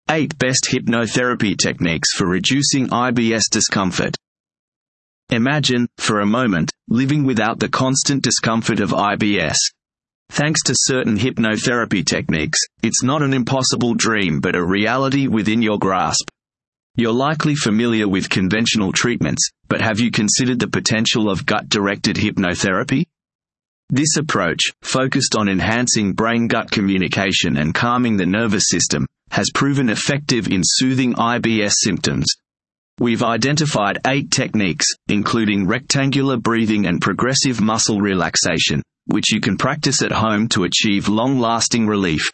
8 Best Hypnotherapy Techniques for Reducing IBS Discomfort. Imagine, for a moment, living without the constant discomfort of IBS. Thanks to certain hypnotherapy techniques, it's not an impossible dream but a reality within your grasp. You're likely familiar with conventional treatments, but have you considered the potential of gut-directed hypnotherapy? This approach, focused on enhancing brain-gut communication and calming the nervous system, has proven effective in soothing IBS symptoms. We've identified 8 techniques, including rectangular breathing and progressive muscle relaxation, which you can practice at home to achieve long-lasting relief.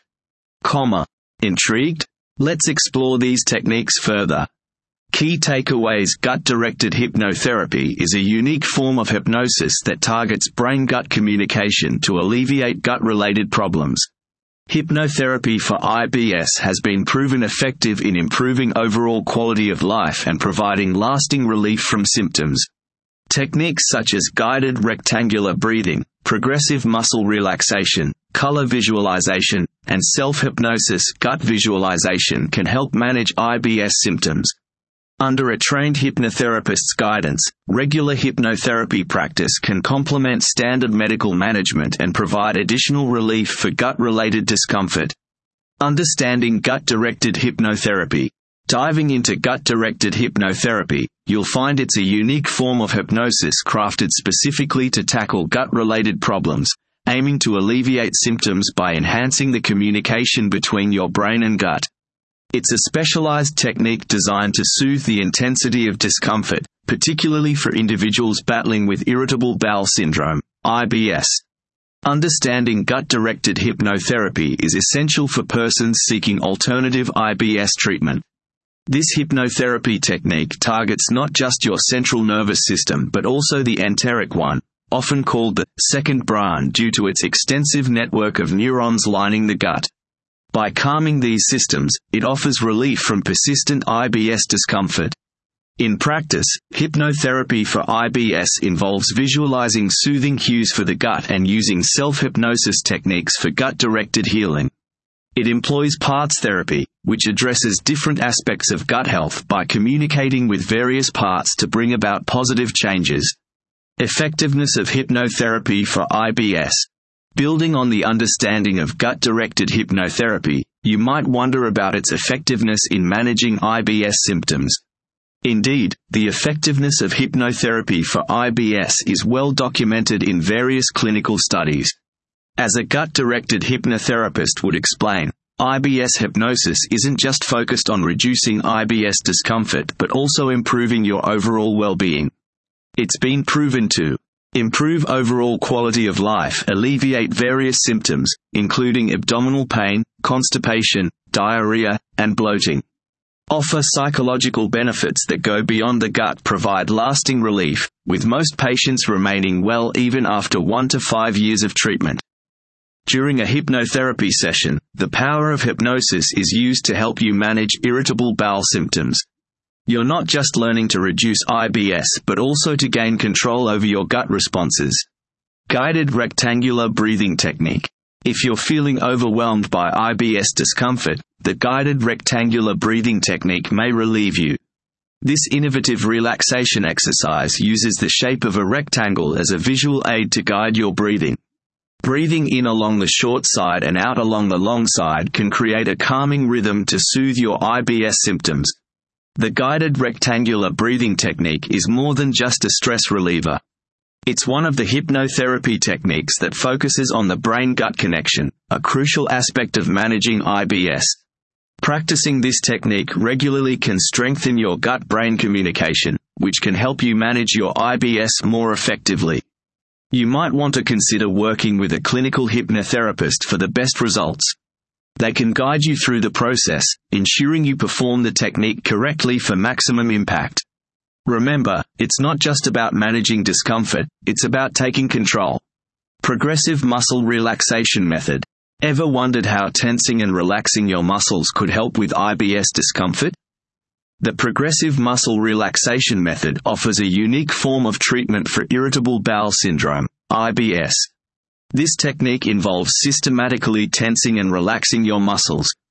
Intrigued? Let's explore these techniques further. Key takeaways: gut-directed hypnotherapy is a unique form of hypnosis that targets brain-gut communication to alleviate gut-related problems. Hypnotherapy for IBS has been proven effective in improving overall quality of life and providing lasting relief from symptoms. Techniques such as guided rectangular breathing, progressive muscle relaxation, color visualization, and self-hypnosis gut visualization can help manage IBS symptoms. Under a trained hypnotherapist's guidance, regular hypnotherapy practice can complement standard medical management and provide additional relief for gut-related discomfort. Understanding gut-directed hypnotherapy. Diving into gut-directed hypnotherapy, you'll find it's a unique form of hypnosis crafted specifically to tackle gut-related problems, aiming to alleviate symptoms by enhancing the communication between your brain and gut. It's a specialized technique designed to soothe the intensity of discomfort, particularly for individuals battling with irritable bowel syndrome, IBS. Understanding gut-directed hypnotherapy is essential for persons seeking alternative IBS treatment. This hypnotherapy technique targets not just your central nervous system but also the enteric one, often called the second brain due to its extensive network of neurons lining the gut. By calming these systems, it offers relief from persistent IBS discomfort. In practice, hypnotherapy for IBS involves visualizing soothing cues for the gut and using self-hypnosis techniques for gut-directed healing. It employs parts therapy, which addresses different aspects of gut health by communicating with various parts to bring about positive changes. Effectiveness of hypnotherapy for IBS. Building on the understanding of gut-directed hypnotherapy, you might wonder about its effectiveness in managing IBS symptoms. Indeed, the effectiveness of hypnotherapy for IBS is well documented in various clinical studies. As a gut-directed hypnotherapist would explain, IBS hypnosis isn't just focused on reducing IBS discomfort but also improving your overall well-being. It's been proven to improve overall quality of life, alleviate various symptoms, including abdominal pain, constipation, diarrhea, and bloating. Offer psychological benefits that go beyond the gut, provide lasting relief, with most patients remaining well even after 1 to 5 years of treatment. During a hypnotherapy session, the power of hypnosis is used to help you manage irritable bowel symptoms. You're not just learning to reduce IBS but also to gain control over your gut responses. Guided rectangular breathing technique. If you're feeling overwhelmed by IBS discomfort, the guided rectangular breathing technique may relieve you. This innovative relaxation exercise uses the shape of a rectangle as a visual aid to guide your breathing. Breathing in along the short side and out along the long side can create a calming rhythm to soothe your IBS symptoms. The guided rectangular breathing technique is more than just a stress reliever. It's one of the hypnotherapy techniques that focuses on the brain-gut connection, a crucial aspect of managing IBS. Practicing this technique regularly can strengthen your gut-brain communication, which can help you manage your IBS more effectively. You might want to consider working with a clinical hypnotherapist for the best results. They can guide you through the process, ensuring you perform the technique correctly for maximum impact. Remember, it's not just about managing discomfort, it's about taking control. Progressive muscle relaxation method. Ever wondered how tensing and relaxing your muscles could help with IBS discomfort? The progressive muscle relaxation method offers a unique form of treatment for irritable bowel syndrome, IBS. This technique involves systematically tensing and relaxing your muscles,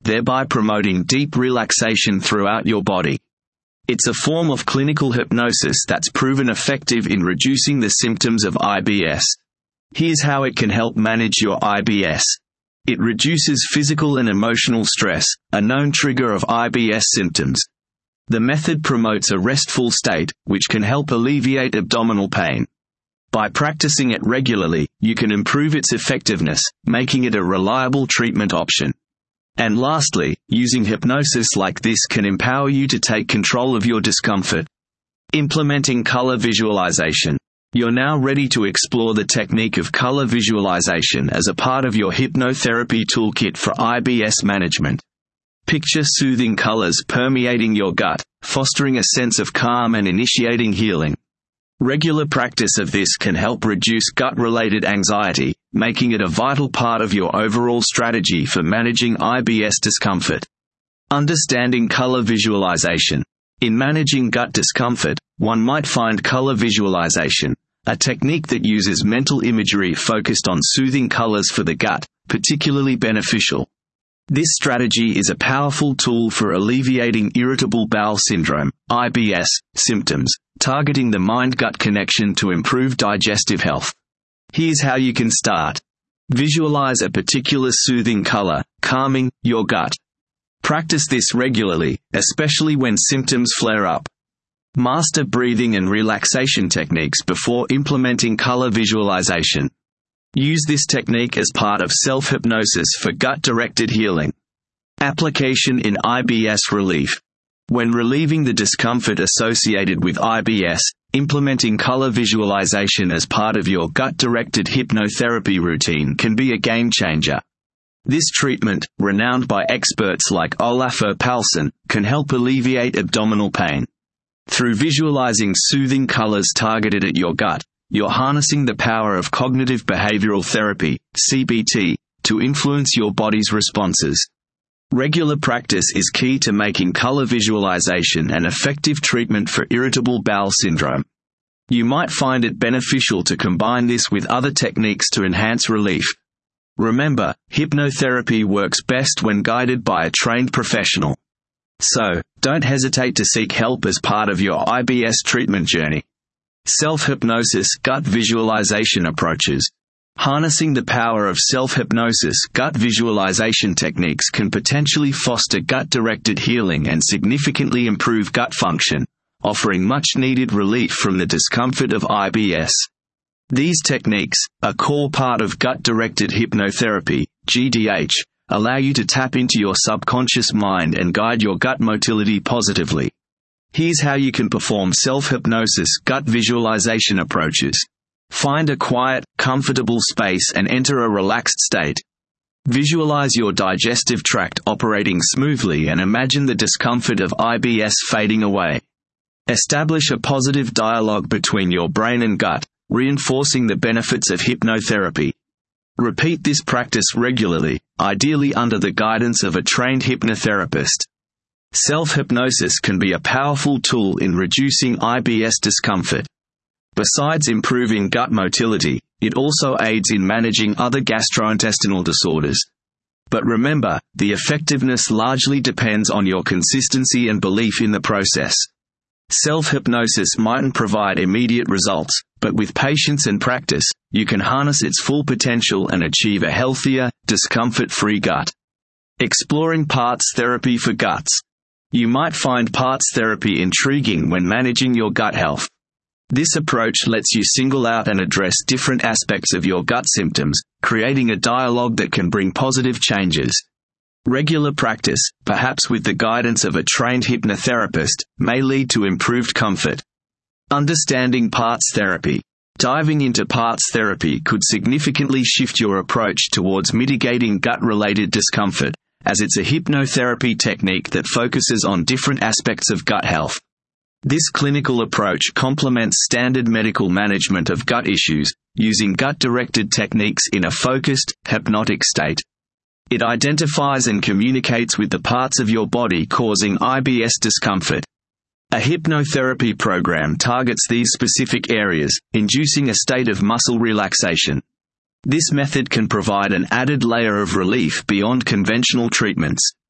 thereby promoting deep relaxation throughout your body. It's a form of clinical hypnosis that's proven effective in reducing the symptoms of IBS. Here's how it can help manage your IBS. It reduces physical and emotional stress, a known trigger of IBS symptoms. The method promotes a restful state, which can help alleviate abdominal pain. By practicing it regularly, you can improve its effectiveness, making it a reliable treatment option. And lastly, using hypnosis like this can empower you to take control of your discomfort. Implementing color visualization. You're now ready to explore the technique of color visualization as a part of your hypnotherapy toolkit for IBS management. Picture soothing colors permeating your gut, fostering a sense of calm and initiating healing. Regular practice of this can help reduce gut-related anxiety, making it a vital part of your overall strategy for managing IBS discomfort. Understanding color visualization. In managing gut discomfort, one might find color visualization, a technique that uses mental imagery focused on soothing colors for the gut, particularly beneficial. This strategy is a powerful tool for alleviating irritable bowel syndrome, IBS, symptoms, targeting the mind-gut connection to improve digestive health. Here's how you can start. Visualize a particular soothing color, calming your gut. Practice this regularly, especially when symptoms flare up. Master breathing and relaxation techniques before implementing color visualization. Use this technique as part of self-hypnosis for gut-directed healing. Application in IBS relief. When relieving the discomfort associated with IBS, implementing color visualization as part of your gut-directed hypnotherapy routine can be a game-changer. This treatment, renowned by experts like Olafur Palsson, can help alleviate abdominal pain. Through visualizing soothing colors targeted at your gut, you're harnessing the power of cognitive behavioral therapy, CBT, to influence your body's responses. Regular practice is key to making color visualization an effective treatment for irritable bowel syndrome. You might find it beneficial to combine this with other techniques to enhance relief. Remember, hypnotherapy works best when guided by a trained professional. So, don't hesitate to seek help as part of your IBS treatment journey. Self-hypnosis gut visualization approaches. Harnessing the power of self-hypnosis gut visualization techniques can potentially foster gut-directed healing and significantly improve gut function, offering much-needed relief from the discomfort of IBS. These techniques, a core part of gut-directed hypnotherapy, GDH, allow you to tap into your subconscious mind and guide your gut motility positively. Here's how you can perform self-hypnosis gut visualization approaches. Find a quiet, comfortable space and enter a relaxed state. Visualize your digestive tract operating smoothly and imagine the discomfort of IBS fading away. Establish a positive dialogue between your brain and gut, reinforcing the benefits of hypnotherapy. Repeat this practice regularly, ideally under the guidance of a trained hypnotherapist. Self-hypnosis can be a powerful tool in reducing IBS discomfort. Besides improving gut motility, it also aids in managing other gastrointestinal disorders. But remember, the effectiveness largely depends on your consistency and belief in the process. Self-hypnosis mightn't provide immediate results, but with patience and practice, you can harness its full potential and achieve a healthier, discomfort-free gut. Exploring parts therapy for guts. You might find parts therapy intriguing when managing your gut health. This approach lets you single out and address different aspects of your gut symptoms, creating a dialogue that can bring positive changes. Regular practice, perhaps with the guidance of a trained hypnotherapist, may lead to improved comfort. Understanding parts therapy. Diving into parts therapy could significantly shift your approach towards mitigating gut-related discomfort, as it's a hypnotherapy technique that focuses on different aspects of gut health. This clinical approach complements standard medical management of gut issues, using gut-directed techniques in a focused, hypnotic state. It identifies and communicates with the parts of your body causing IBS discomfort. A hypnotherapy program targets these specific areas, inducing a state of muscle relaxation. This method can provide an added layer of relief beyond conventional treatments.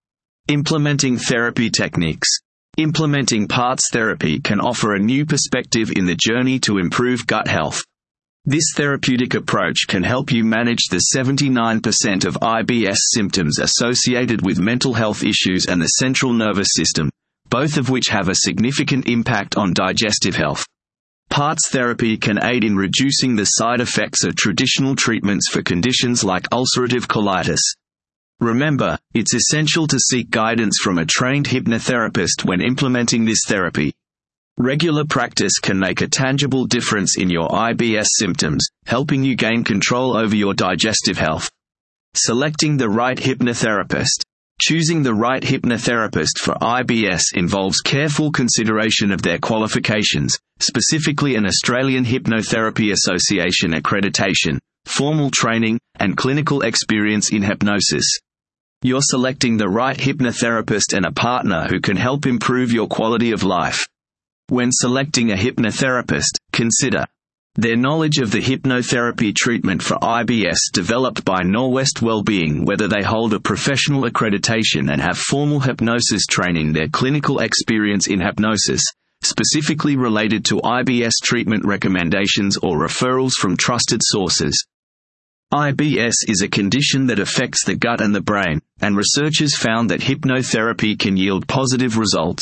Implementing therapy techniques. Implementing PARTS therapy can offer a new perspective in the journey to improve gut health. This therapeutic approach can help you manage the 79% of IBS symptoms associated with mental health issues and the central nervous system, both of which have a significant impact on digestive health. PARTS therapy can aid in reducing the side effects of traditional treatments for conditions like ulcerative colitis. Remember, it's essential to seek guidance from a trained hypnotherapist when implementing this therapy. Regular practice can make a tangible difference in your IBS symptoms, helping you gain control over your digestive health. Selecting the right hypnotherapist. Choosing the right hypnotherapist for IBS involves careful consideration of their qualifications, specifically an Australian Hypnotherapy Association accreditation, formal training, and clinical experience in hypnosis. You're selecting the right hypnotherapist and a partner who can help improve your quality of life. When selecting a hypnotherapist, consider their knowledge of the hypnotherapy treatment for IBS developed by Norwest Wellbeing, whether they hold a professional accreditation and have formal hypnosis training, their clinical experience in hypnosis, specifically related to IBS treatment recommendations or referrals from trusted sources. IBS is a condition that affects the gut and the brain, and researchers found that hypnotherapy can yield positive results.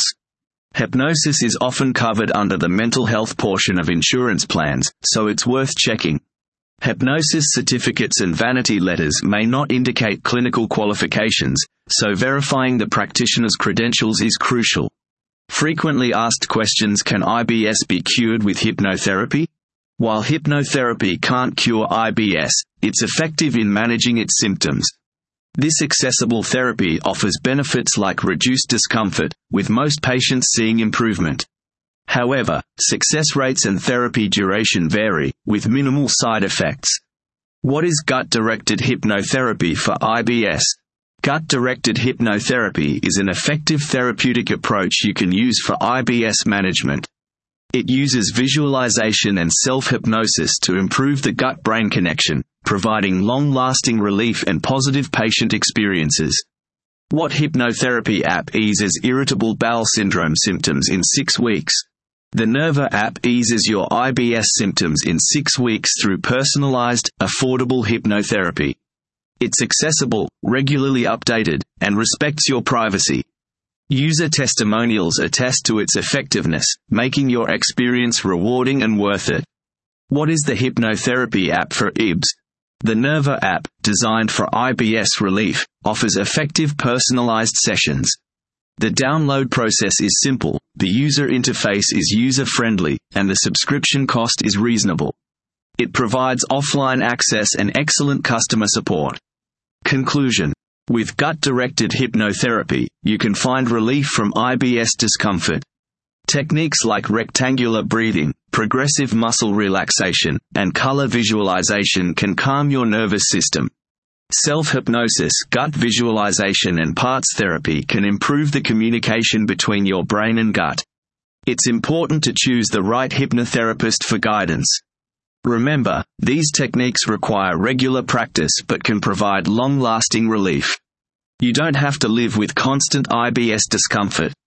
Hypnosis is often covered under the mental health portion of insurance plans, so it's worth checking. Hypnosis certificates and vanity letters may not indicate clinical qualifications, so verifying the practitioner's credentials is crucial. Frequently asked questions: can IBS be cured with hypnotherapy? While hypnotherapy can't cure IBS, it's effective in managing its symptoms. This accessible therapy offers benefits like reduced discomfort, with most patients seeing improvement. However, success rates and therapy duration vary, with minimal side effects. What is gut-directed hypnotherapy for IBS? Gut-directed hypnotherapy is an effective therapeutic approach you can use for IBS management. It uses visualization and self-hypnosis to improve the gut-brain connection, providing long-lasting relief and positive patient experiences. What hypnotherapy app eases irritable bowel syndrome symptoms in 6 weeks? The Nerva app eases your IBS symptoms in 6 weeks through personalized, affordable hypnotherapy. It's accessible, regularly updated, and respects your privacy. User testimonials attest to its effectiveness, making your experience rewarding and worth it. What is the hypnotherapy app for IBS? The Nerva app, designed for IBS relief, offers effective personalized sessions. The download process is simple, the user interface is user-friendly, and the subscription cost is reasonable. It provides offline access and excellent customer support. Conclusion. With gut-directed hypnotherapy, you can find relief from IBS discomfort. Techniques like rectangular breathing, progressive muscle relaxation, and color visualization can calm your nervous system. Self-hypnosis, gut visualization, and PARTS therapy can improve the communication between your brain and gut. It's important to choose the right hypnotherapist for guidance. Remember, these techniques require regular practice but can provide long-lasting relief. You don't have to live with constant IBS discomfort.